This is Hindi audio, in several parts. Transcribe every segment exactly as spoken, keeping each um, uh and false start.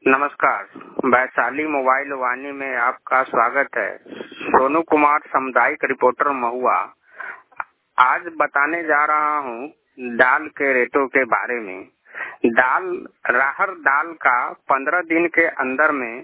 नमस्कार, वैशाली मोबाइल वाणी में आपका स्वागत है। सोनू कुमार, सामुदायिक रिपोर्टर, महुआ। आज बताने जा रहा हूँ दाल के रेटों के बारे में। दाल राहर दाल का पंद्रह दिन के अंदर में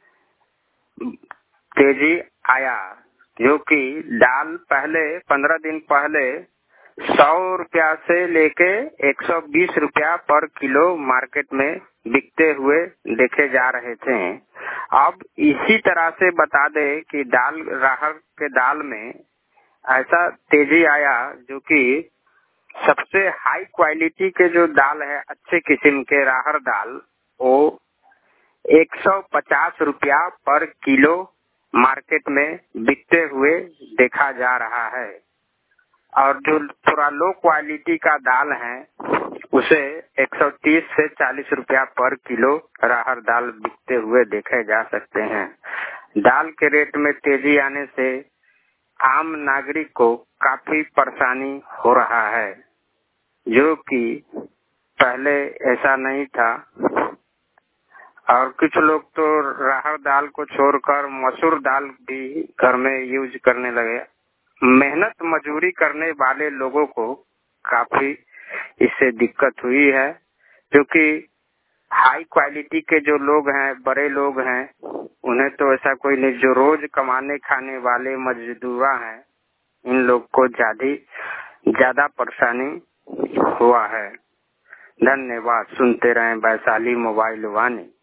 तेजी आया, जो कि दाल पहले पंद्रह दिन पहले सौ रुपया से लेके एक सौ बीस रुपया पर किलो मार्केट में बिकते हुए देखे जा रहे थे। अब इसी तरह से बता दे कि दाल राहर के दाल में ऐसा तेजी आया, जो कि सबसे हाई क्वालिटी के जो दाल है, अच्छे किस्म के राहर दाल, वो एक सौ पचास रुपया पर किलो मार्केट में बिकते हुए देखा जा रहा है। और जो थोड़ा लो क्वालिटी का दाल है, उसे एक सौ तीस से चालीस रुपया पर किलो राहर दाल बिकते हुए देखे जा सकते हैं। दाल के रेट में तेजी आने से आम नागरिक को काफी परेशानी हो रहा है, जो कि पहले ऐसा नहीं था। और कुछ लोग तो राहर दाल को छोड़कर मसूर दाल भी घर में यूज करने लगे। मेहनत मजदूरी करने वाले लोगों को काफी इससे दिक्कत हुई है, क्योंकि हाई क्वालिटी के जो लोग हैं, बड़े लोग हैं, उन्हें तो ऐसा कोई नहीं। जो रोज कमाने खाने वाले मजदूर हैं, इन लोग को ज्यादा ज्यादा परेशानी हुआ है। धन्यवाद। सुनते रहें वैशाली मोबाइल वाणी।